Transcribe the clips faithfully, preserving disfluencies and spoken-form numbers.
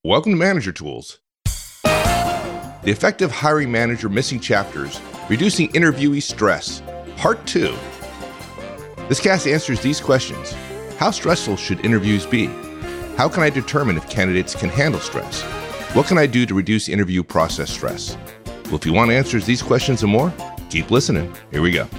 Welcome to Manager Tools. The Effective Hiring Manager Missing Chapters, Reducing Interviewee Stress, Part two. This cast answers these questions. How stressful should interviews be? How can I determine if candidates can handle stress? What can I do to reduce interview process stress? Well, if you want answers to these questions and more, keep listening. Here we go.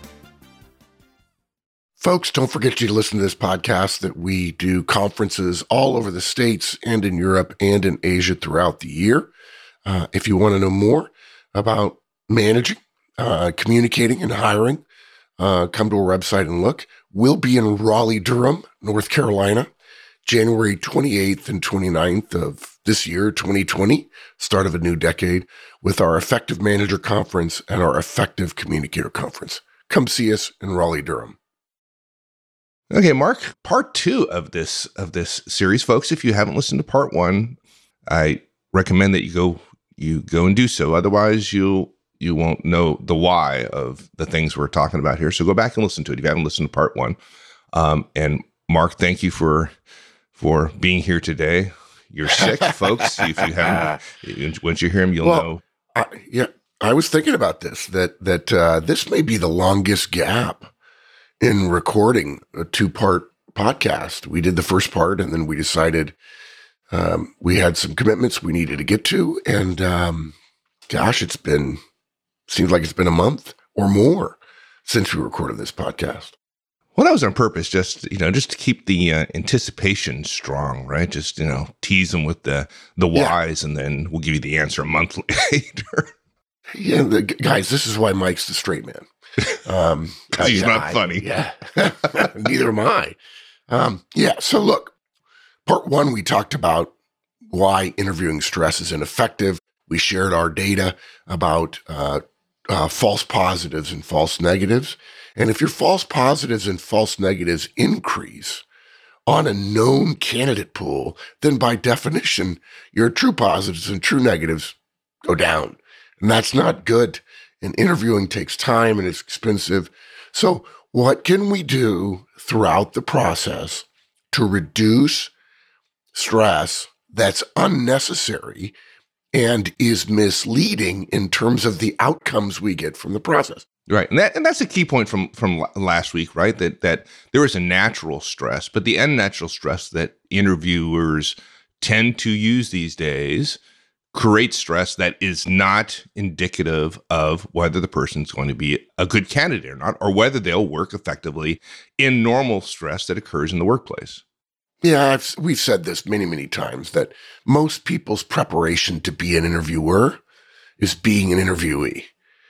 Folks, don't forget to listen to this podcast that we do conferences all over the States and in Europe and in Asia throughout the year. Uh, if you want to know more about managing, uh, communicating, and hiring, uh, come to our website and look. We'll be in Raleigh-Durham, North Carolina, January twenty-eighth and twenty-ninth of this year, twenty twenty, start of a new decade, with our Effective Manager Conference and our Effective Communicator Conference. Come see us in Raleigh-Durham. Okay, Mark, part two of this of this series, folks. If you haven't listened to part one, I recommend that you go you go and do so. Otherwise, you'll you won't know the why of the things we're talking about here. So go back and listen to it if you haven't listened to part one. Um, and Mark, thank you for for being here today. You're sick, folks. If you haven't, once you hear him, you'll well, know. I, yeah, I was thinking about this. That that uh, this may be the longest gap in recording a two-part podcast. We did the first part, and then we decided um, we had some commitments we needed to get to. And um, gosh, it's been, seems like it's been a month or more since we recorded this podcast. Well, that was on purpose, just, you know, just to keep the uh, anticipation strong, right? Just, you know, tease them with the, the whys, yeah. And then we'll give you the answer a month later. Yeah, the, guys, this is why Mike's the straight man. Um, he's I, not I, funny. Yeah. Neither am I. Um, yeah. So look, part one, we talked about why interviewing stress is ineffective. We shared our data about uh, uh, false positives and false negatives. And if your false positives and false negatives increase on a known candidate pool, then by definition, your true positives and true negatives go down. And that's not good. And interviewing takes time and it's expensive. So what can we do throughout the process to reduce stress that's unnecessary and is misleading in terms of the outcomes we get from the process? Right. And that and that's a key point from, from last week, right? That that there is a natural stress, but the unnatural stress that interviewers tend to use these days creates stress that is not indicative of whether the person's going to be a good candidate or not, or whether they'll work effectively in normal stress that occurs in the workplace. Yeah, I've, we've said this many, many times that most people's preparation to be an interviewer is being an interviewee.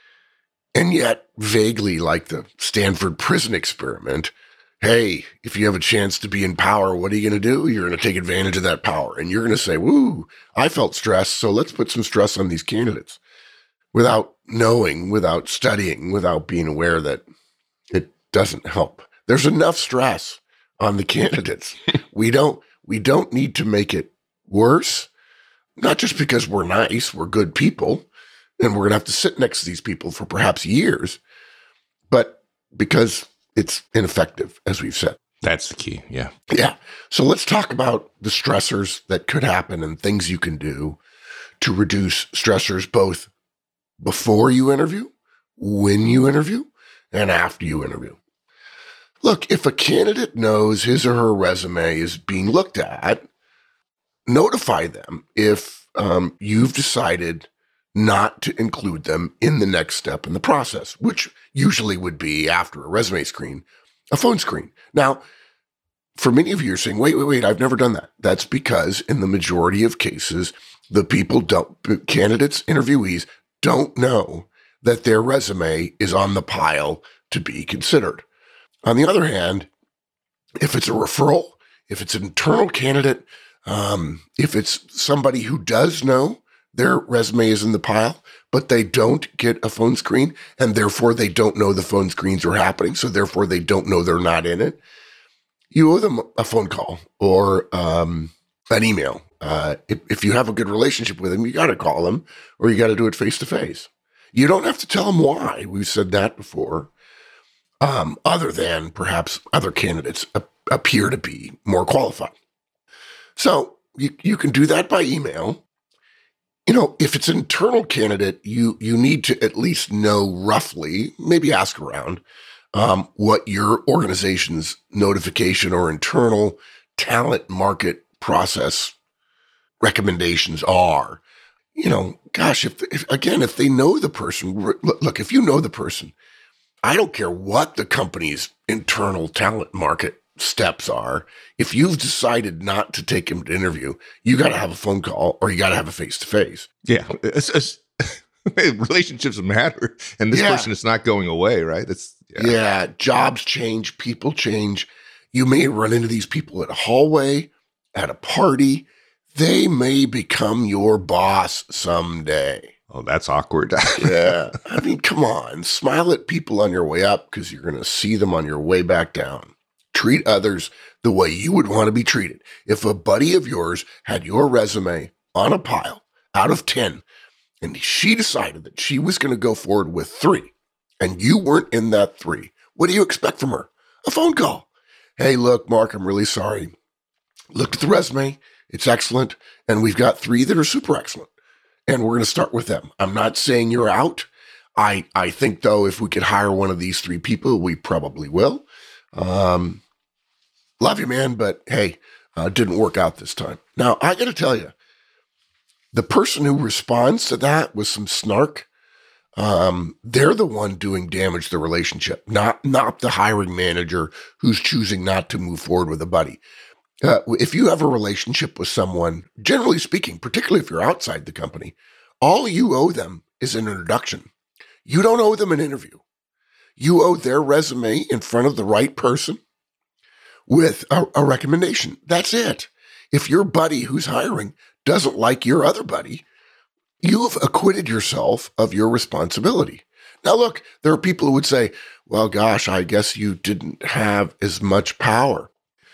And yet, vaguely like the Stanford prison experiment, hey, if you have a chance to be in power, what are you going to do? You're going to take advantage of that power. And you're going to say, woo, I felt stress, so let's put some stress on these candidates, without knowing, without studying, without being aware that it doesn't help. There's enough stress on the candidates. we don't we don't need to make it worse, not just because we're nice, we're good people, and we're going to have to sit next to these people for perhaps years, but because it's ineffective, as we've said. That's the key. Yeah. Yeah. So let's talk about the stressors that could happen and things you can do to reduce stressors both before you interview, when you interview, and after you interview. Look, if a candidate knows his or her resume is being looked at, notify them if um, you've decided not to include them in the next step in the process, which usually would be after a resume screen, a phone screen. Now, for many of you, you're saying, wait, wait, wait, I've never done that. That's because in the majority of cases, the people don't, candidates, interviewees don't know that their resume is on the pile to be considered. On the other hand, if it's a referral, if it's an internal candidate, um, if it's somebody who does know their resume is in the pile, but they don't get a phone screen, and therefore they don't know the phone screens are happening, so therefore they don't know they're not in it, you owe them a phone call or um, an email. Uh, if, if you have a good relationship with them, you got to call them or you got to do it face-to-face. You don't have to tell them why. We've said that before. Um, other than perhaps other candidates a- appear to be more qualified. So you, you can do that by email. You know, if it's an internal candidate, you you need to at least know roughly, maybe ask around, um, what your organization's notification or internal talent market process recommendations are. You know, gosh, if, if again, if they know the person, look, if you know the person, I don't care what the company's internal talent market steps are. If you've decided not to take him to interview, you got to have a phone call or you got to have a face-to-face. Yeah. It's, it's, relationships matter. And this yeah. person is not going away, right? That's yeah. yeah. Jobs change. People change. You may run into these people at a hallway, at a party. They may become your boss someday. Oh, that's awkward. yeah. I mean, come on. Smile at people on your way up because you're going to see them on your way back down. Treat others the way you would want to be treated. If a buddy of yours had your resume on a pile out of ten, and she decided that she was going to go forward with three, and you weren't in that three, what do you expect from her? A phone call. Hey, look, Mark, I'm really sorry. Looked at the resume. It's excellent. And we've got three that are super excellent. And we're going to start with them. I'm not saying you're out. I, I think, though, if we could hire one of these three people, we probably will. Um, love you, man, but hey, uh, didn't work out this time. Now, I got to tell you, the person who responds to that with some snark, um, they're the one doing damage to the relationship, not, not the hiring manager who's choosing not to move forward with a buddy. Uh, if you have a relationship with someone, generally speaking, particularly if you're outside the company, all you owe them is an introduction. You don't owe them an interview. You owe their resume in front of the right person with a, a recommendation. That's it. If your buddy who's hiring doesn't like your other buddy, you've acquitted yourself of your responsibility. Now, look, there are people who would say, well, gosh, I guess you didn't have as much power.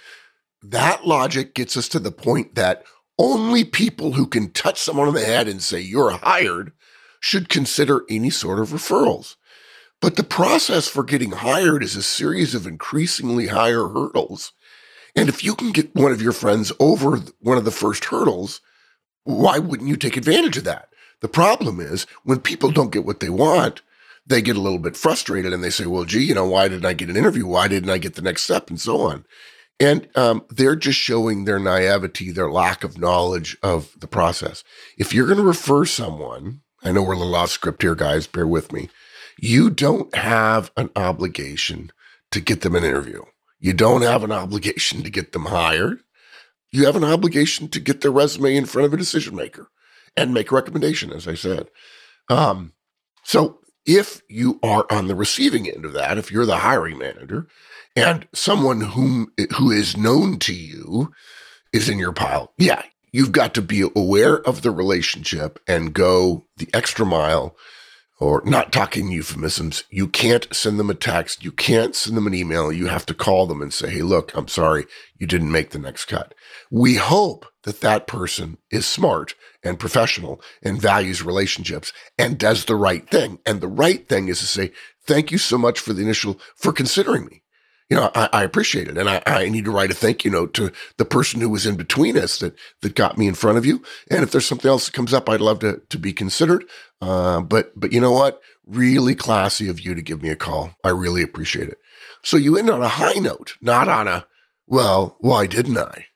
That logic gets us to the point that only people who can touch someone on the head and say you're hired should consider any sort of referrals. But the process for getting hired is a series of increasingly higher hurdles. And if you can get one of your friends over one of the first hurdles, why wouldn't you take advantage of that? The problem is when people don't get what they want, they get a little bit frustrated and they say, well, gee, you know, why didn't I get an interview? Why didn't I get the next step? And so on. And um, they're just showing their naivety, their lack of knowledge of the process. If you're going to refer someone, I know we're a little off script here, guys, bear with me. You don't have an obligation to get them an interview. You don't have an obligation to get them hired. You have an obligation to get their resume in front of a decision maker and make a recommendation, as I said. Um, so if you are on the receiving end of that, if you're the hiring manager and someone whom who is known to you is in your pile, yeah, you've got to be aware of the relationship and go the extra mile. Or not talking euphemisms, you can't send them a text. You can't send them an email. You have to call them and say, hey, look, I'm sorry, you didn't make the next cut. We hope that that person is smart and professional and values relationships and does the right thing. And the right thing is to say, thank you so much for the initial, for considering me. You know, I, I appreciate it. And I, I need to write a thank you note to the person who was in between us that, that got me in front of you. And if there's something else that comes up, I'd love to, to be considered. Uh, but, but you know what? Really classy of you to give me a call. I really appreciate it. So you end on a high note, not on a, well, why didn't I?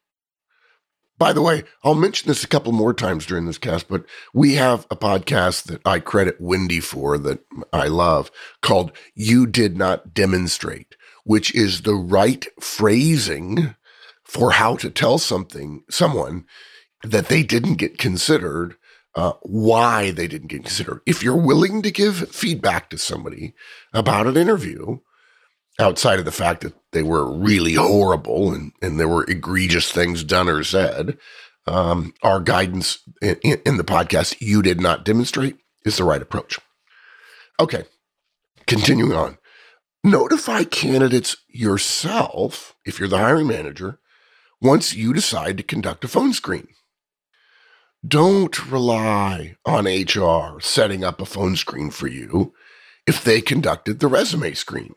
By the way, I'll mention this a couple more times during this cast, but we have a podcast that I credit Wendy for that I love called You Did Not Demonstrate, which is the right phrasing for how to tell something, someone that they didn't get considered, uh, why they didn't get considered. If you're willing to give feedback to somebody about an interview, outside of the fact that they were really horrible and, and there were egregious things done or said, um, our guidance in, in the podcast, You Did Not Demonstrate, is the right approach. Okay, continuing on. Notify candidates yourself, if you're the hiring manager, once you decide to conduct a phone screen. Don't rely on H R setting up a phone screen for you if they conducted the resume screen.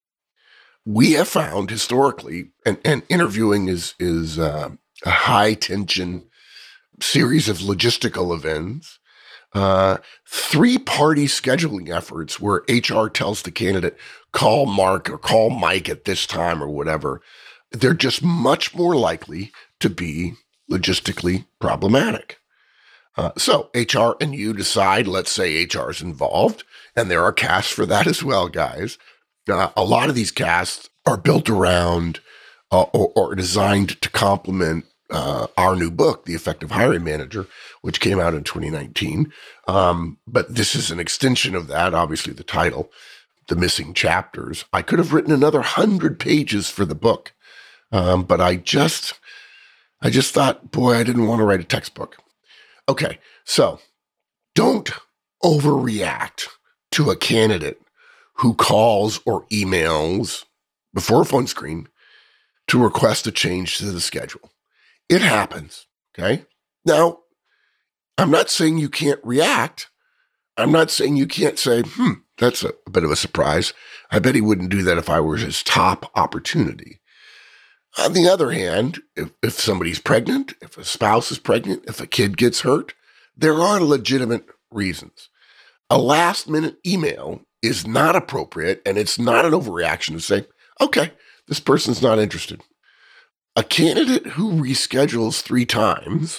We have found historically, and, and interviewing is, is uh, a high tension series of logistical events, uh, three-party scheduling efforts where H R tells the candidate, call Mark or call Mike at this time or whatever, they're just much more likely to be logistically problematic. Uh, so H R and you decide, let's say H R is involved, and there are casts for that as well, guys. Uh, a lot of these casts are built around uh, or, or designed to complement uh, our new book, The Effective Hiring Manager, which came out in twenty nineteen. Um, but this is an extension of that, obviously the title, The Missing Chapters. I could have written another hundred pages for the book, um, but I just, I just thought, boy, I didn't want to write a textbook. Okay, so don't overreact to a candidate who calls or emails before a phone screen to request a change to the schedule. It happens, okay? Now, I'm not saying you can't react. I'm not saying you can't say, hmm, that's a, a bit of a surprise. I bet he wouldn't do that if I were his top opportunity. On the other hand, if, if somebody's pregnant, if a spouse is pregnant, if a kid gets hurt, there are legitimate reasons. A last-minute email is not appropriate, and it's not an overreaction to say, okay, this person's not interested. A candidate who reschedules three times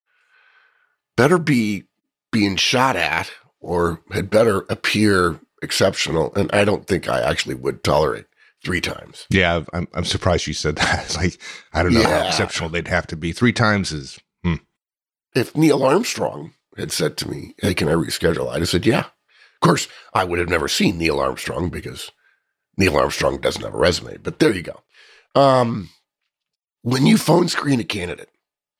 better be being shot at or had better appear exceptional, and I don't think I actually would tolerate three times. Yeah, I'm I'm surprised you said that. It's like, I don't know Yeah. how exceptional they'd have to be. Three times is, hmm. If Neil Armstrong had said to me, hey, can I reschedule? I'd have said, yeah. Of course, I would have never seen Neil Armstrong because Neil Armstrong doesn't have a resume, but there you go. Um, when you phone screen a candidate,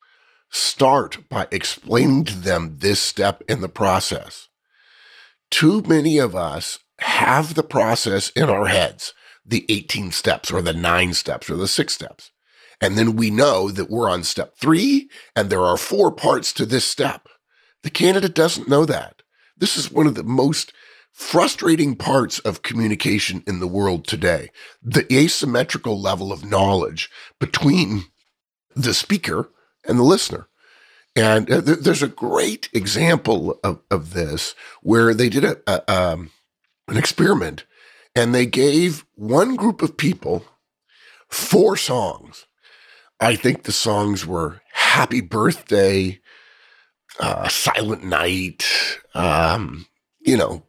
start by explaining to them this step in the process. Too many of us have the process in our heads, the eighteen steps or the nine steps or the six steps. And then we know that we're on step three and there are four parts to this step. The candidate doesn't know that. This is one of the most frustrating parts of communication in the world today, the asymmetrical level of knowledge between the speaker and the listener. And th- there's a great example of, of this where they did a, a um, an experiment and they gave one group of people four songs. I think the songs were Happy Birthday, uh, Silent Night, um, you know,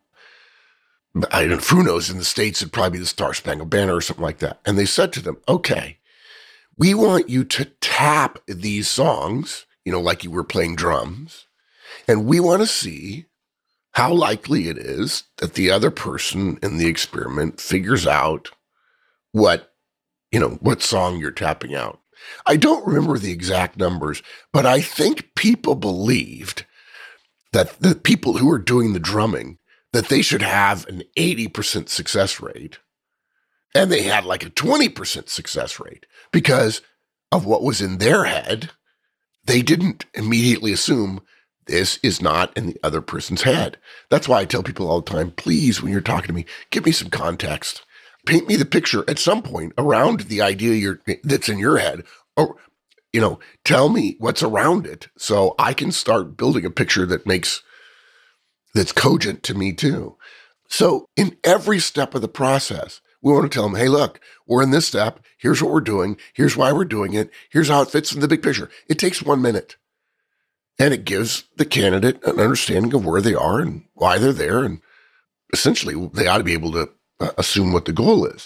I don't know, who knows, in the States, it'd probably be the Star Spangled Banner or something like that. And they said to them, okay, we want you to tap these songs, you know, like you were playing drums, and we want to see how likely it is that the other person in the experiment figures out what, you know, what song you're tapping out. I don't remember the exact numbers, but I think people believed that the people who were doing the drumming, that they should have an eighty percent success rate. And they had like a twenty percent success rate because of what was in their head. They didn't immediately assume this is not in the other person's head. That's why I tell people all the time, please, when you're talking to me, give me some context. Paint me the picture at some point around the idea you're, that's in your head, or, you know, tell me what's around it so I can start building a picture that makes, that's cogent to me too. So in every step of the process, we want to tell them, hey, look, we're in this step. Here's what we're doing. Here's why we're doing it. Here's how it fits in the big picture. It takes one minute. And it gives the candidate an understanding of where they are and why they're there. And essentially, they ought to be able to uh, assume what the goal is.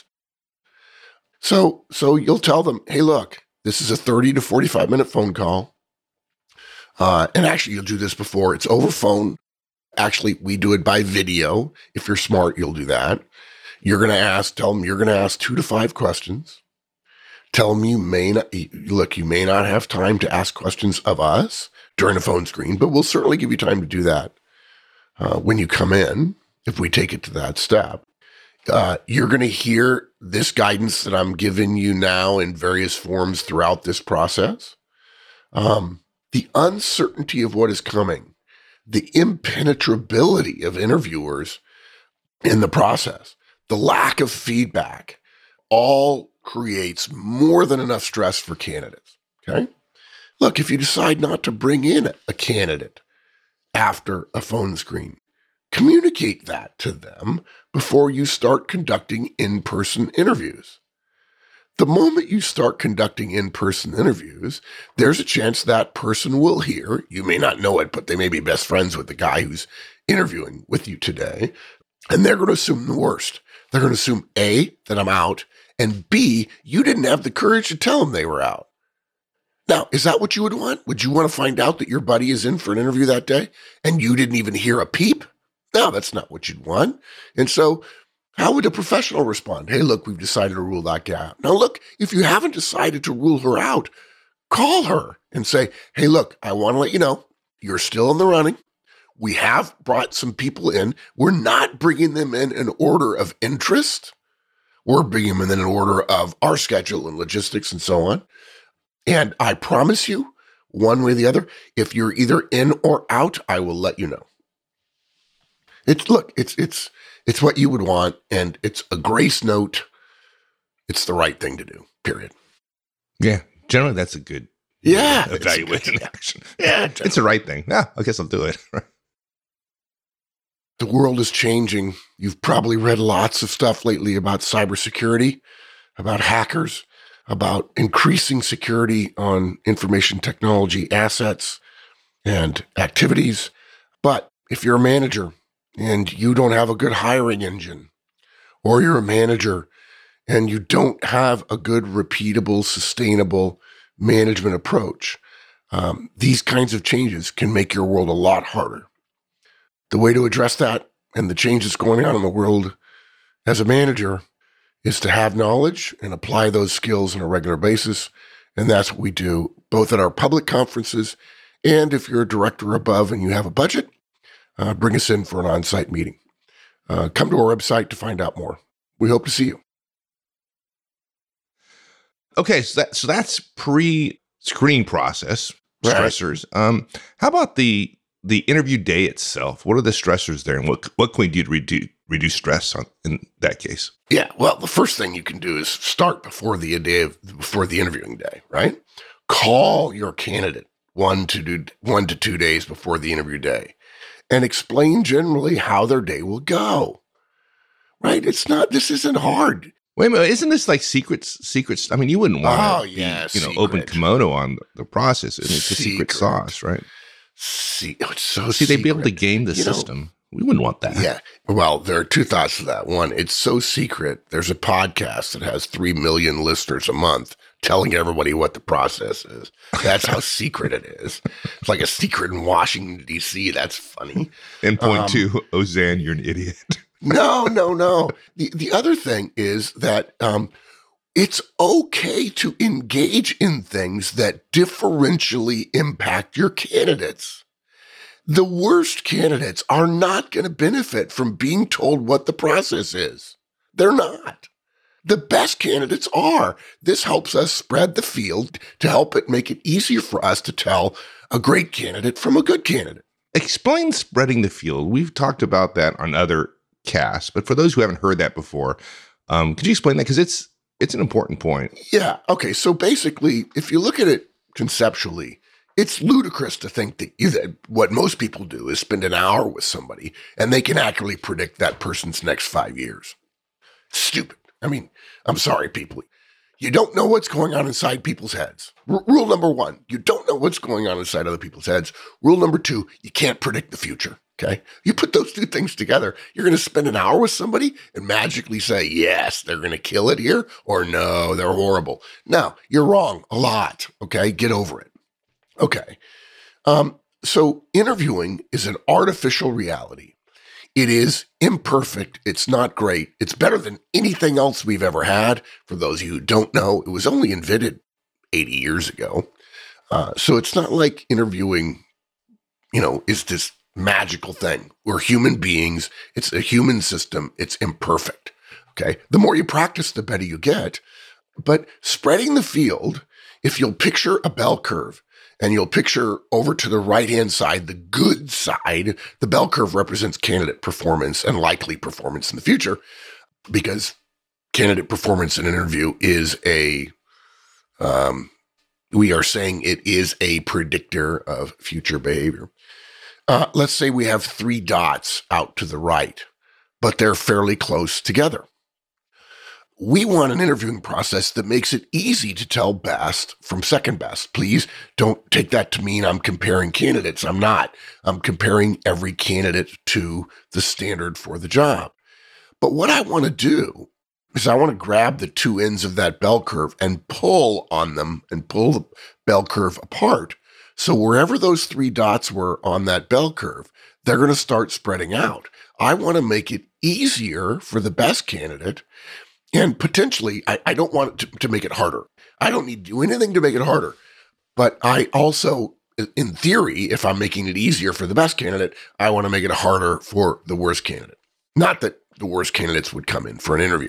So, so you'll tell them, hey, look, this is a thirty to forty-five minute phone call. Uh, and actually, you'll do this before. It's over phone. Actually, we do it by video. If you're smart, you'll do that. You're going to ask, tell them you're going to ask two to five questions. Tell them you may not, look, you may not have time to ask questions of us during a phone screen, but we'll certainly give you time to do that uh, when you come in, if we take it to that step. Uh, you're going to hear this guidance that I'm giving you now in various forms throughout this process. Um, the uncertainty of what is coming, the impenetrability of interviewers in the process, the lack of feedback, all creates more than enough stress for candidates, okay? Look, if you decide not to bring in a candidate after a phone screen, communicate that to them before you start conducting in-person interviews. The moment you start conducting in-person interviews, there's a chance that person will hear, you may not know it, but they may be best friends with the guy who's interviewing with you today, and they're going to assume the worst. They're going to assume A, that I'm out, and B, you didn't have the courage to tell them they were out. Now, is that what you would want? Would you want to find out that your buddy is in for an interview that day and you didn't even hear a peep? No, that's not what you'd want. And so how would a professional respond? Hey, look, we've decided to rule that guy out. Now, look, if you haven't decided to rule her out, call her and say, hey, look, I want to let you know you're still in the running. We have brought some people in. We're not bringing them in in order of interest. We're bringing them in in order of our schedule and logistics and so on. And I promise you, one way or the other, if you're either in or out, I will let you know. It's look, it's it's it's what you would want, and it's a grace note. It's the right thing to do, period. Yeah, generally that's a good yeah, evaluation action. Yeah, it's the right thing. Yeah, I guess I'll do it. The world is changing. You've probably read lots of stuff lately about cybersecurity, about hackers, about increasing security on information technology assets and activities. But if you're a manager and you don't have a good hiring engine, or you're a manager and you don't have a good, repeatable, sustainable management approach, um, these kinds of changes can make your world a lot harder. The way to address that and the changes going on in the world as a manager is to have knowledge and apply those skills on a regular basis. And that's what we do both at our public conferences and if you're a director above and you have a budget, uh, bring us in for an on-site meeting. Uh, come to our website to find out more. We hope to see you. Okay, so, that, so that's pre-screening process, stressors. Right. Um, how about the the interview day itself? What are the stressors there, and what what can we do to reduce reduce stress on, in that case? Yeah, well, the first thing you can do is start before the day of, before the interviewing day, right? Call your candidate one to do, one to two days before the interview day, and explain generally how their day will go. Right? It's not. This isn't hard. Wait a minute, isn't this like secrets? Secrets? I mean, you wouldn't want to, oh, yeah, be, you know, secret. Open kimono on the process. I mean, it's a secret sauce, right? See, it's so See, secret. They'd be able to game the you system. Know, we wouldn't want that. Yeah. Well, there are two thoughts to that. One, it's so secret. There's a podcast that has three million listeners a month telling everybody what the process is. That's how secret it is. It's like a secret in Washington, D C. That's funny. And point um, two, Ozan, you're an idiot. no, no, no. The, the other thing is that um, it's okay to engage in things that differentially impact your candidates. The worst candidates are not going to benefit from being told what the process is. They're not. The best candidates are. This helps us spread the field to help it make it easier for us to tell a great candidate from a good candidate. Explain spreading the field. We've talked about that on other casts, but for those who haven't heard that before, um, could you explain that? Because it's it's an important point. Yeah. Okay. So basically, if you look at it conceptually, it's ludicrous to think that, you, that what most people do is spend an hour with somebody and they can accurately predict that person's next five years. Stupid. I mean, I'm sorry, people. You don't know what's going on inside people's heads. R- rule number one, you don't know what's going on inside other people's heads. Rule number two, you can't predict the future. Okay. You put those two things together, you're going to spend an hour with somebody and magically say, yes, they're going to kill it here, or no, they're horrible. No, you're wrong a lot. Okay. Get over it. Okay. Um, so interviewing is an artificial reality. It is imperfect. It's not great. It's better than anything else we've ever had. For those of you who don't know, it was only invented eighty years ago. Uh, so it's not like interviewing, you know, is this magical thing. We're human beings. It's a human system. It's imperfect. Okay. The more you practice, the better you get. But spreading the field, if you'll picture a bell curve and you'll picture over to the right-hand side, the good side, the bell curve represents candidate performance and likely performance in the future, because candidate performance in an interview is a, um, we are saying it is a predictor of future behavior. Uh, let's say we have three dots out to the right, but they're fairly close together. We want an interviewing process that makes it easy to tell best from second best. Please don't take that to mean I'm comparing candidates. I'm not. I'm comparing every candidate to the standard for the job. But what I want to do is I want to grab the two ends of that bell curve and pull on them and pull the bell curve apart. So wherever those three dots were on that bell curve, they're going to start spreading out. I want to make it easier for the best candidate. And potentially, I, I don't want it to, to make it harder. I don't need to do anything to make it harder. But I also, in theory, if I'm making it easier for the best candidate, I want to make it harder for the worst candidate. Not that the worst candidates would come in for an interview.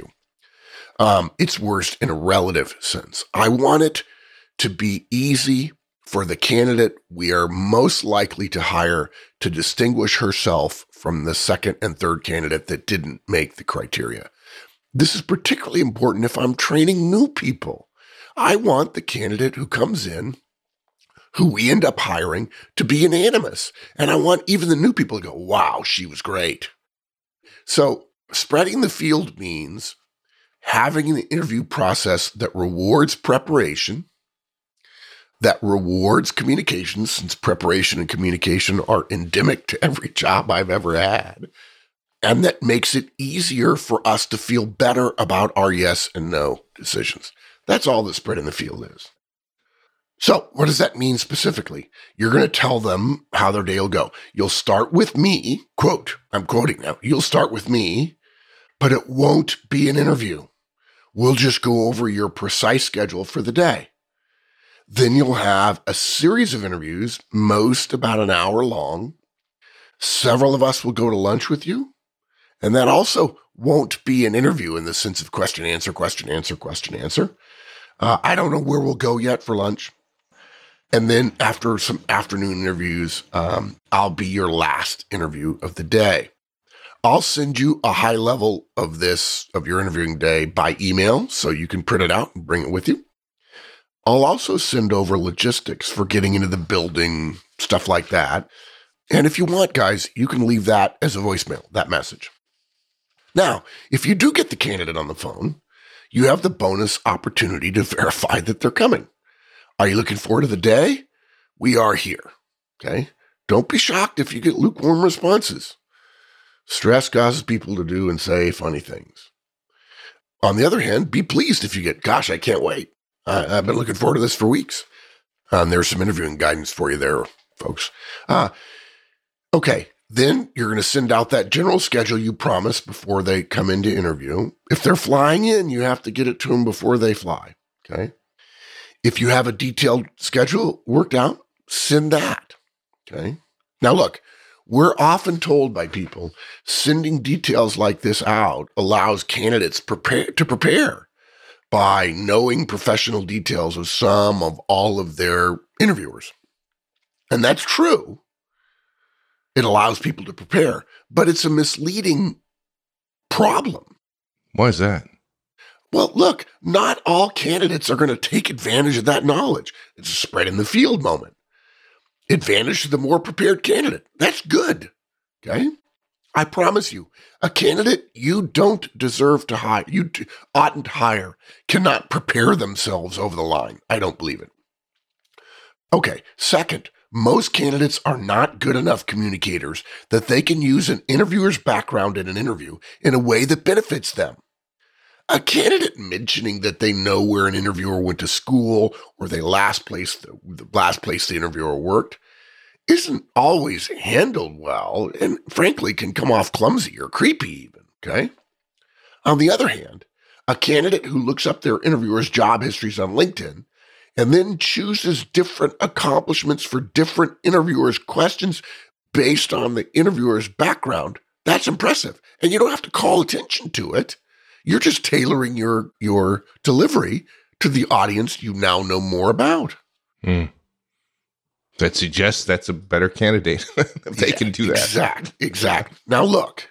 Um, it's worst in a relative sense. I want it to be easy for the candidate we are most likely to hire to distinguish herself from the second and third candidate that didn't make the criteria. This is particularly important if I'm training new people. I want the candidate who comes in, who we end up hiring, to be unanimous. And I want even the new people to go, wow, she was great. So spreading the field means having an interview process that rewards preparation, that rewards communication, since preparation and communication are endemic to every job I've ever had, and that makes it easier for us to feel better about our yes and no decisions. That's all that spreading the field is. So what does that mean specifically? You're going to tell them how their day will go. You'll start with me, quote, I'm quoting now, you'll start with me, but it won't be an interview. We'll just go over your precise schedule for the day. Then you'll have a series of interviews, most about an hour long. Several of us will go to lunch with you. And that also won't be an interview in the sense of question, answer, question, answer, question, answer. Uh, I don't know where we'll go yet for lunch. And then after some afternoon interviews, um, I'll be your last interview of the day. I'll send you a high level of this, of your interviewing day by email, so you can print it out and bring it with you. I'll also send over logistics for getting into the building, stuff like that. And if you want, guys, you can leave that as a voicemail, that message. Now, if you do get the candidate on the phone, you have the bonus opportunity to verify that they're coming. Are you looking forward to the day? We are here, okay? Don't be shocked if you get lukewarm responses. Stress causes people to do and say funny things. On the other hand, be pleased if you get, gosh, I can't wait. I, I've been looking forward to this for weeks. Uh, and there's some interviewing guidance for you there, folks. Uh, okay. Then you're going to send out that general schedule you promised before they come in to interview. If they're flying in, you have to get it to them before they fly, okay? If you have a detailed schedule worked out, send that, okay? Now look, we're often told by people sending details like this out allows candidates prepare to prepare by knowing professional details of some of all of their interviewers. And that's true. It allows people to prepare, but it's a misleading problem. Why is that? Well, look, not all candidates are going to take advantage of that knowledge. It's a spread in the field moment. Advantage to the more prepared candidate. That's good, okay? I promise you, a candidate you don't deserve to hire, you t- oughtn't hire, cannot prepare themselves over the line. I don't believe it. Okay, second, most candidates are not good enough communicators that they can use an interviewer's background in an interview in a way that benefits them. A candidate mentioning that they know where an interviewer went to school or they last place the, the last place the interviewer worked isn't always handled well and frankly can come off clumsy or creepy even, okay? On the other hand, a candidate who looks up their interviewer's job histories on LinkedIn and then chooses different accomplishments for different interviewers' questions based on the interviewer's background, that's impressive. And you don't have to call attention to it. You're just tailoring your, your delivery to the audience you now know more about. Mm. That suggests that's a better candidate if they yeah, can do that. Exactly. Exactly. Now, look,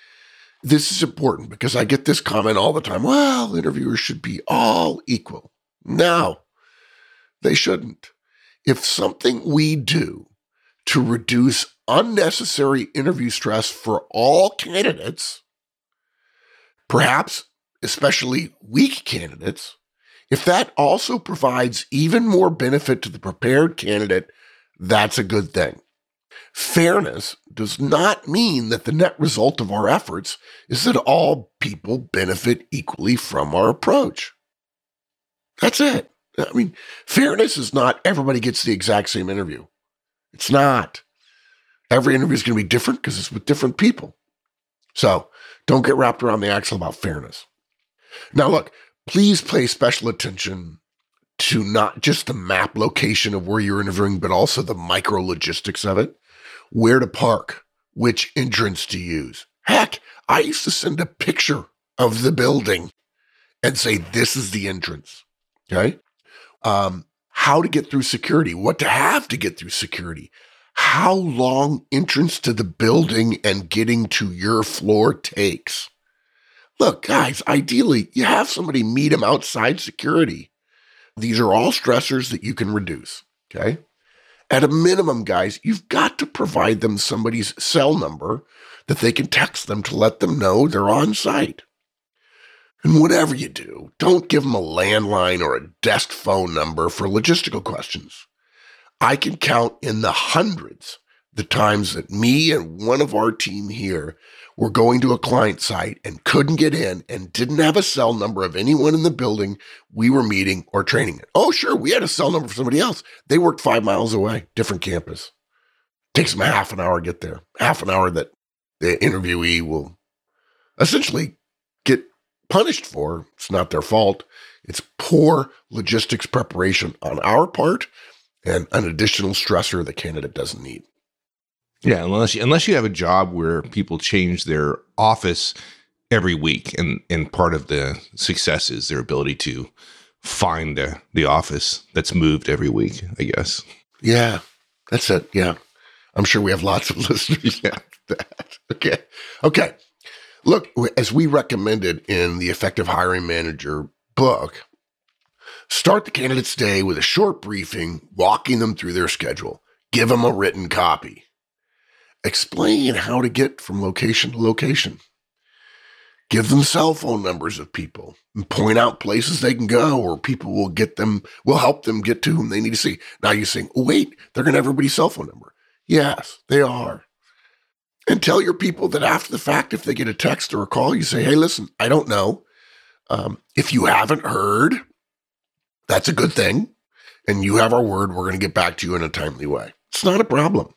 this is important because I get this comment all the time. Well, interviewers should be all equal. Now, They shouldn't. If something we do to reduce unnecessary interview stress for all candidates, perhaps especially weak candidates, if that also provides even more benefit to the prepared candidate, that's a good thing. Fairness does not mean that the net result of our efforts is that all people benefit equally from our approach. That's it. I mean, fairness is not everybody gets the exact same interview. It's not. Every interview is going to be different because it's with different people. So don't get wrapped around the axle about fairness. Now, look, please pay special attention to not just the map location of where you're interviewing, but also the micro logistics of it. Where to park, which entrance to use. Heck, I used to send a picture of the building and say, this is the entrance. Okay. Um, how to get through security, what to have to get through security, how long entrance to the building and getting to your floor takes. Look, guys, ideally, you have somebody meet them outside security. These are all stressors that you can reduce. Okay. At a minimum, guys, you've got to provide them somebody's cell number that they can text them to let them know they're on site. And whatever you do, don't give them a landline or a desk phone number for logistical questions. I can count in the hundreds the times that me and one of our team here were going to a client site and couldn't get in and didn't have a cell number of anyone in the building we were meeting or training in. Oh, sure, we had a cell number for somebody else. They worked five miles away, different campus. Takes them a half an hour to get there. Half an hour that the interviewee will essentially get punished for. It's not their fault. It's poor logistics preparation on our part and an additional stressor the candidate doesn't need. Yeah, unless you, unless you have a job where people change their office every week, and, and part of the success is their ability to find the, the office that's moved every week, I guess. Yeah, that's it. Yeah. I'm sure we have lots of listeners like that. Okay. Okay. Look, as we recommended in the Effective Hiring Manager book, start the candidate's day with a short briefing, walking them through their schedule. Give them a written copy. Explain how to get from location to location. Give them cell phone numbers of people and point out places they can go or people will get them, will help them get to whom they need to see. Now you're saying, oh, wait, they're going to have everybody's cell phone number. Yes, they are. And tell your people that after the fact, if they get a text or a call, you say, hey, listen, I don't know. Um, if you haven't heard, that's a good thing. And you have our word, we're going to get back to you in a timely way. It's not a problem.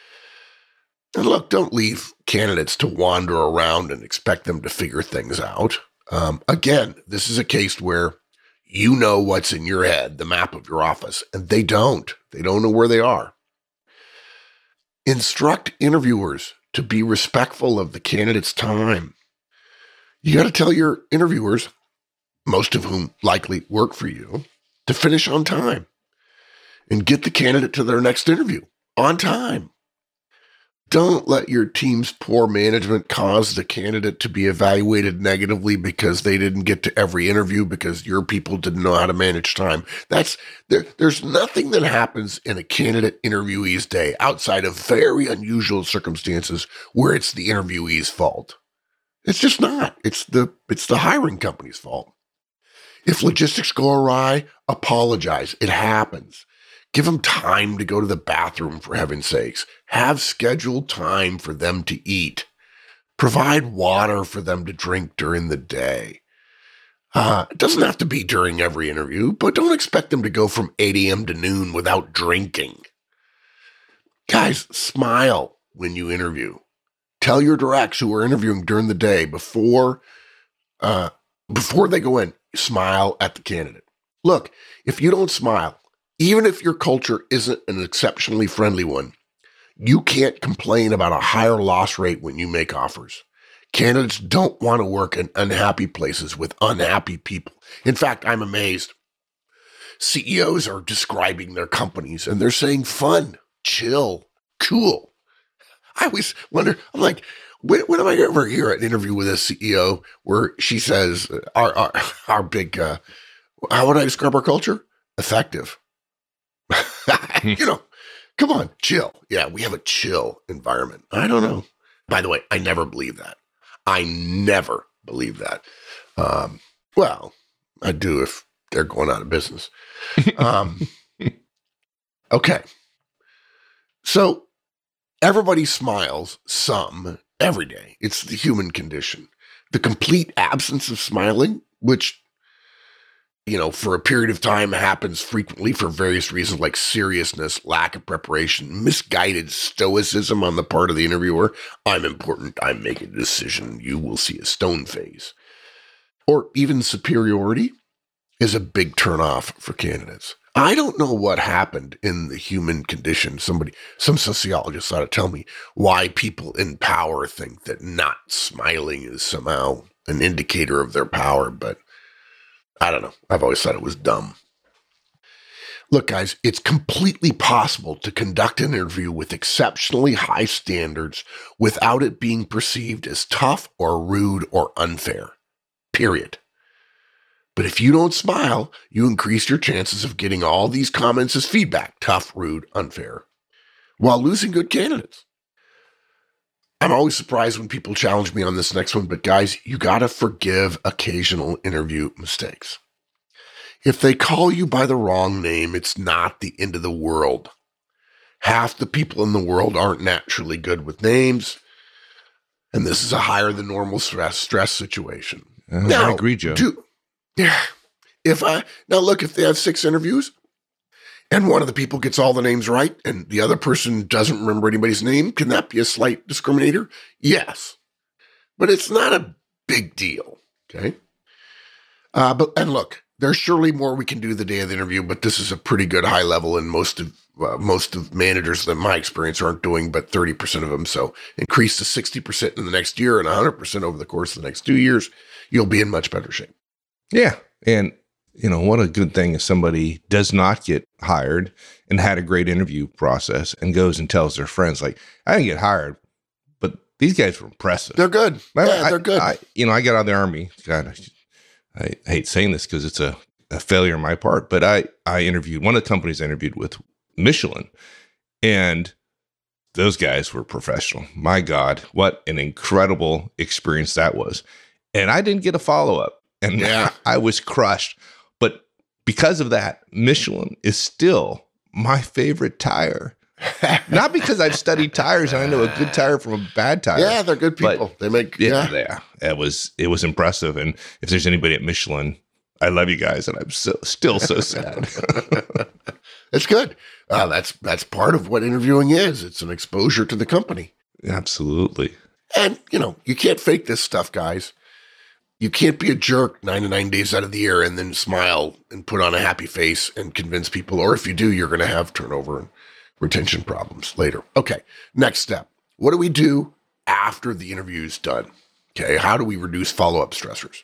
And look, don't leave candidates to wander around and expect them to figure things out. Um, again, this is a case where you know what's in your head, the map of your office, and they don't. They don't know where they are. Instruct interviewers to be respectful of the candidate's time. You got to tell your interviewers, most of whom likely work for you, to finish on time and get the candidate to their next interview on time. Don't let your team's poor management cause the candidate to be evaluated negatively because they didn't get to every interview because your people didn't know how to manage time. That's there, there's nothing that happens in a candidate interviewee's day outside of very unusual circumstances where it's the interviewee's fault. It's just not. It's the it's the hiring company's fault. If logistics go awry, apologize. It happens. Give them time to go to the bathroom, for heaven's sakes. Have scheduled time for them to eat. Provide water for them to drink during the day. Uh, it doesn't have to be during every interview, but don't expect them to go from eight a.m. to noon without drinking. Guys, smile when you interview. Tell your directs who are interviewing during the day before, uh, before they go in, smile at the candidate. Look, if you don't smile, even if your culture isn't an exceptionally friendly one, you can't complain about a higher loss rate when you make offers. Candidates don't want to work in unhappy places with unhappy people. In fact, I'm amazed. C E Os are describing their companies and they're saying fun, chill, cool. I always wonder, I'm like, when, when am I ever hear an interview with a C E O where she says, our, our, our big, uh, how would I describe our culture? Effective. You know, come on, chill. Yeah, we have a chill environment. I don't know. By the way, I never believe that. I never believe that. Um, well, I do if they're going out of business. Um, okay. So everybody smiles some every day. It's the human condition. The complete absence of smiling, which, you know, for a period of time happens frequently for various reasons like seriousness, lack of preparation, misguided stoicism on the part of the interviewer. I'm important. I'm making a decision. You will see a stone face. Or even superiority is a big turnoff for candidates. I don't know what happened in the human condition. Somebody, some sociologist ought to tell me why people in power think that not smiling is somehow an indicator of their power, but I don't know. I've always thought it was dumb. Look, guys, it's completely possible to conduct an interview with exceptionally high standards without it being perceived as tough or rude or unfair. Period. But if you don't smile, you increase your chances of getting all these comments as feedback, tough, rude, unfair, while losing good candidates. I'm always surprised when people challenge me on this next one, but guys, you got to forgive occasional interview mistakes. If they call you by the wrong name, it's not the end of the world. Half the people in the world aren't naturally good with names, and this is a higher than normal stress stress situation. Uh, now, I agree, Joe. Do, yeah. If I now look, if they have six interviews and one of the people gets all the names right and the other person doesn't remember anybody's name, can that be a slight discriminator? Yes. But it's not a big deal. Okay. Uh, but and look, there's surely more we can do the day of the interview, but this is a pretty good high level, and most of uh, most of managers that my experience aren't doing but thirty percent of them. So increase to sixty percent in the next year and one hundred percent over the course of the next two years. You'll be in much better shape. Yeah. And, you know, what a good thing if somebody does not get hired and had a great interview process and goes and tells their friends, like, I didn't get hired, but these guys were impressive. They're good. I, yeah, I, they're good. I, you know, I got out of the Army. God, I, I hate saying this because it's a, a failure on my part, but I, I interviewed, one of the companies I interviewed with, Michelin, and those guys were professional. My God, what an incredible experience that was. And I didn't get a follow-up, and Yeah. I was crushed. But because of that, Michelin is still my favorite tire. Not because I've studied tires and I know a good tire from a bad tire. Yeah, they're good people. But they make yeah, yeah. yeah, it was it was impressive. And if there's anybody at Michelin, I love you guys, and I'm so, still so sad. It's good. Uh, that's that's part of what interviewing is. It's an exposure to the company. Absolutely. And, you know, you can't fake this stuff, guys. You can't be a jerk ninety-nine days out of the year and then smile and put on a happy face and convince people. Or if you do, you're going to have turnover and retention problems later. Okay, next step. What do we do after the interview is done? Okay, how do we reduce follow-up stressors?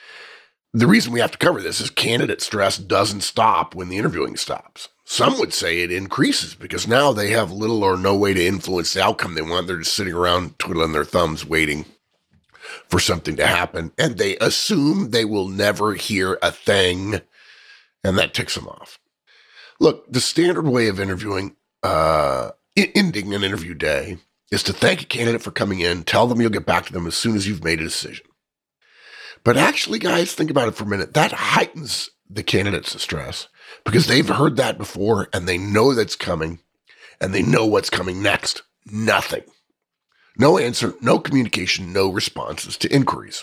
The reason we have to cover this is candidate stress doesn't stop when the interviewing stops. Some would say it increases because now they have little or no way to influence the outcome they want. They're just sitting around twiddling their thumbs waiting for something to happen, and they assume they will never hear a thing, and that ticks them off. Look, the standard way of interviewing, uh, ending an interview day is to thank a candidate for coming in, tell them you'll get back to them as soon as you've made a decision. But actually, guys, think about it for a minute. That heightens the candidate's stress because they've heard that before, and they know that's coming, and they know what's coming next. Nothing. No answer, no communication, no responses to inquiries.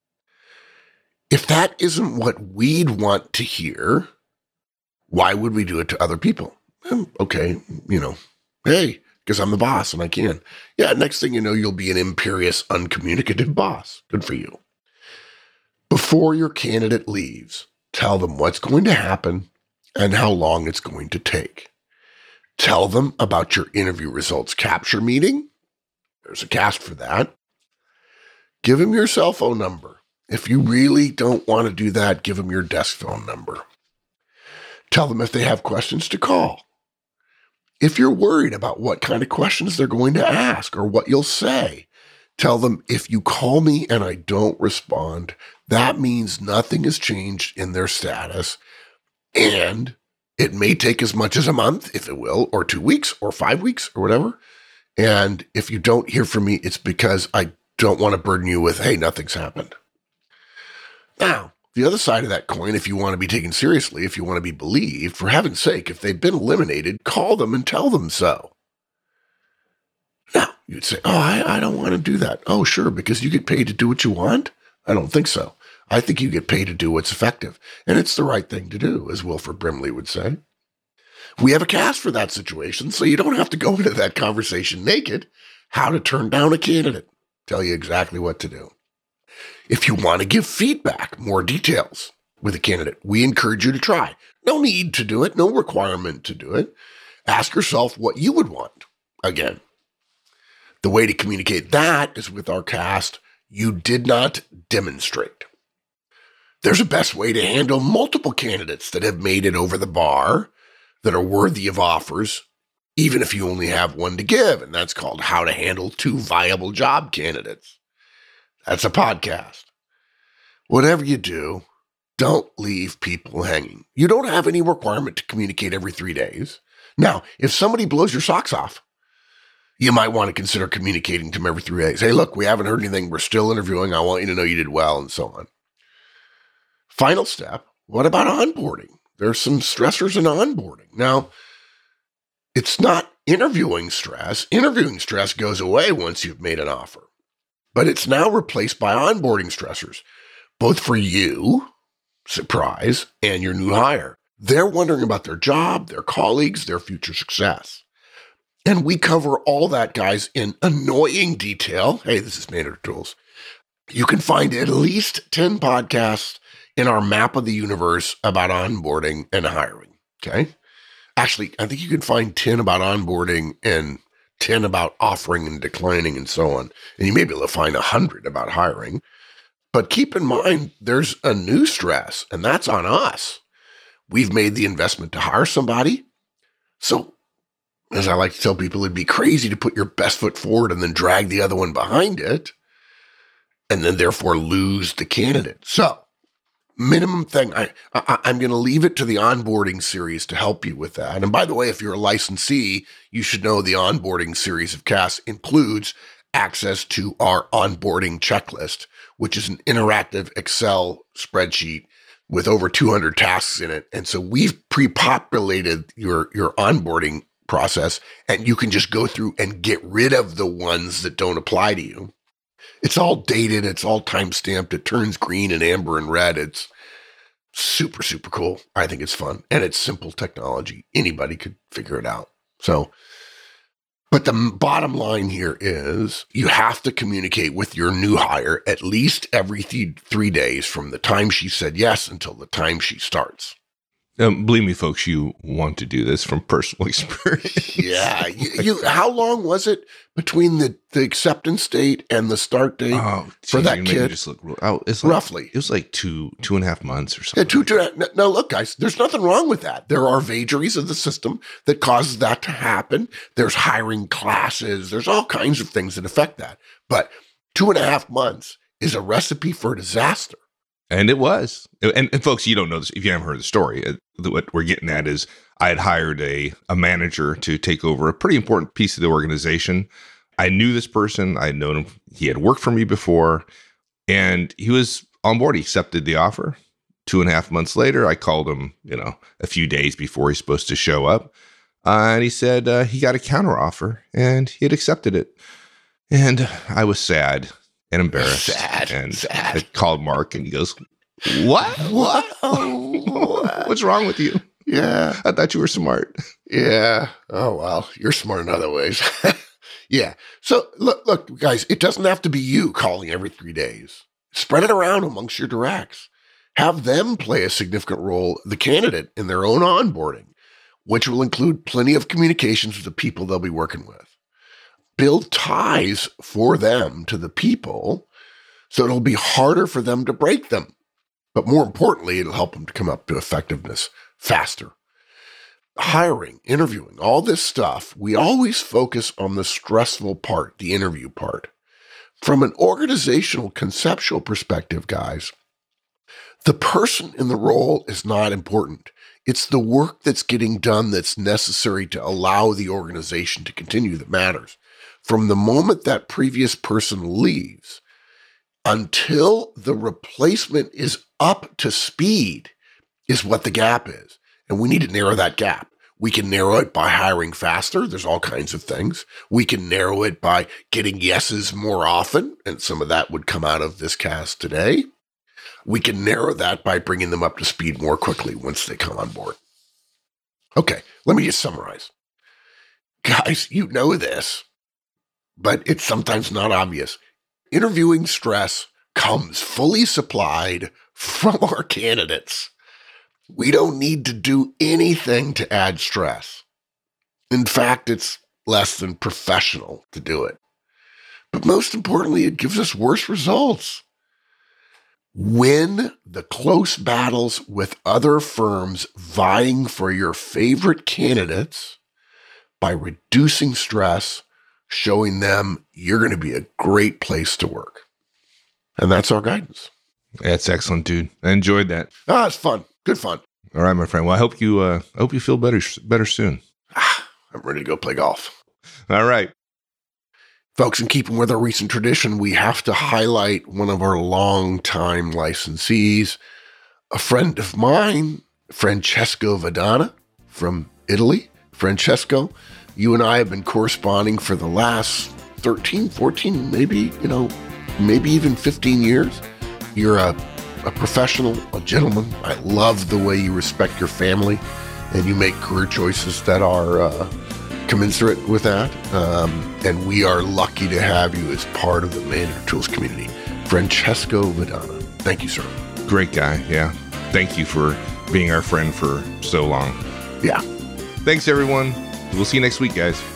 If that isn't what we'd want to hear, why would we do it to other people? Well, okay, you know, hey, because I'm the boss and I can. Yeah, next thing you know, you'll be an imperious, uncommunicative boss. Good for you. Before your candidate leaves, tell them what's going to happen and how long it's going to take. Tell them about your interview results capture meeting. There's a cast for that. Give them your cell phone number. If you really don't want to do that, give them your desk phone number. Tell them if they have questions to call. If you're worried about what kind of questions they're going to ask or what you'll say, tell them if you call me and I don't respond, that means nothing has changed in their status and It may take as much as a month, if it will, or two weeks or five weeks or whatever. And if you don't hear from me, it's because I don't want to burden you with, hey, nothing's happened. Now, the other side of that coin, if you want to be taken seriously, if you want to be believed, for heaven's sake, if they've been eliminated, call them and tell them so. Now, you'd say, oh, I, I don't want to do that. Oh, sure, because you get paid to do what you want? I don't think so. I think you get paid to do what's effective. And it's the right thing to do, as Wilford Brimley would say. We have a cast for that situation, so you don't have to go into that conversation naked. How to turn down a candidate. Tell you exactly what to do. If you want to give feedback, more details with a candidate, we encourage you to try. No need to do it, no requirement to do it. Ask yourself what you would want. Again, the way to communicate that is with our cast, you did not demonstrate. There's a best way to handle multiple candidates that have made it over the bar, that are worthy of offers, even if you only have one to give, and that's called How to Handle Two Viable Job Candidates. That's a podcast. Whatever you do, don't leave people hanging. You don't have any requirement to communicate every three days. Now, if somebody blows your socks off, you might want to consider communicating to them every three days. Hey, look, we haven't heard anything. We're still interviewing. I want you to know you did well, and so on. Final step, what about onboarding? There's some stressors in onboarding. Now, it's not interviewing stress. Interviewing stress goes away once you've made an offer. But it's now replaced by onboarding stressors, both for you, surprise, and your new hire. They're wondering about their job, their colleagues, their future success. And we cover all that, guys, in annoying detail. Hey, this is Maynard Tools. You can find at least ten podcasts in our map of the universe about onboarding and hiring, okay? Actually, I think you can find ten about onboarding and ten about offering and declining and so on. And you may be able to find one hundred about hiring. But keep in mind, there's a new stress, and that's on us. We've made the investment to hire somebody. So, as I like to tell people, it'd be crazy to put your best foot forward and then drag the other one behind it, and then therefore lose the candidate. So, minimum thing, I, I, I'm going to leave it to the onboarding series to help you with that. And by the way, if you're a licensee, you should know the onboarding series of C A S includes access to our onboarding checklist, which is an interactive Excel spreadsheet with over two hundred tasks in it. And so we've pre-populated your, your onboarding process, and you can just go through and get rid of the ones that don't apply to you. It's all dated. It's all time-stamped. It turns green and amber and red. It's super, super cool. I think it's fun. And it's simple technology. Anybody could figure it out. So, but the bottom line here is you have to communicate with your new hire at least every th- three days from the time she said yes until the time she starts. Um, believe me, folks, you want to do this from personal experience. Yeah. You, you, how long was it between the, the acceptance date and the start date oh, for geez, that you kid? made me just look, oh, it's like, roughly. It was like two, two and a half months or something. Yeah, two, like two, now, look, guys, there's nothing wrong with that. There are vagaries of the system that causes that to happen. There's hiring classes. There's all kinds of things that affect that. But two and a half months is a recipe for disaster. And it was. And, and folks, you don't know this. If you haven't heard the story, what we're getting at is I had hired a, a manager to take over a pretty important piece of the organization. I knew this person. I had known him. He had worked for me before. And he was on board. He accepted the offer. Two and a half months later, I called him, you know, a few days before he's supposed to show up. Uh, and he said uh, he got a counteroffer and he had accepted it. And I was sad and embarrassed. Sad, and sad. I called Mark and he goes, what? What? What's wrong with you? Yeah. I thought you were smart. Yeah. Oh, well, you're smart in other ways. Yeah. So look, look, guys, it doesn't have to be you calling every three days. Spread it around amongst your directs. Have them play a significant role, the candidate, in their own onboarding, which will include plenty of communications with the people they'll be working with. Build ties for them to the people so it'll be harder for them to break them. But more importantly, it'll help them to come up to effectiveness faster. Hiring, interviewing, all this stuff, we always focus on the stressful part, the interview part. From an organizational conceptual perspective, guys, the person in the role is not important. It's the work that's getting done that's necessary to allow the organization to continue that matters. From the moment that previous person leaves until the replacement is up to speed is what the gap is. And we need to narrow that gap. We can narrow it by hiring faster. There's all kinds of things. We can narrow it by getting yeses more often, and some of that would come out of this cast today. We can narrow that by bringing them up to speed more quickly once they come on board. Okay, let me just summarize. Guys, you know this, but it's sometimes not obvious. Interviewing stress comes fully supplied from our candidates. We don't need to do anything to add stress. In fact, it's less than professional to do it. But most importantly, it gives us worse results. Win the close battles with other firms vying for your favorite candidates by reducing stress, showing them you're going to be a great place to work. And that's our guidance. That's excellent, dude. I enjoyed that. Ah, it's fun. Good fun. All right, my friend. Well, I hope you uh, I hope you feel better better soon. Ah, I'm ready to go play golf. All right. Folks, in keeping with our recent tradition, we have to highlight one of our longtime licensees, a friend of mine, Francesco Vadana from Italy. Francesco, you and I have been corresponding for the last thirteen, fourteen, maybe, you know, maybe even fifteen years. You're a, a professional, a gentleman. I love the way you respect your family and you make career choices that are uh, commensurate with that. Um, and we are lucky to have you as part of the Manager Tools community. Francesco Vadana. Thank you, sir. Great guy. Yeah. Thank you for being our friend for so long. Yeah. Thanks, everyone. We'll see you next week, guys.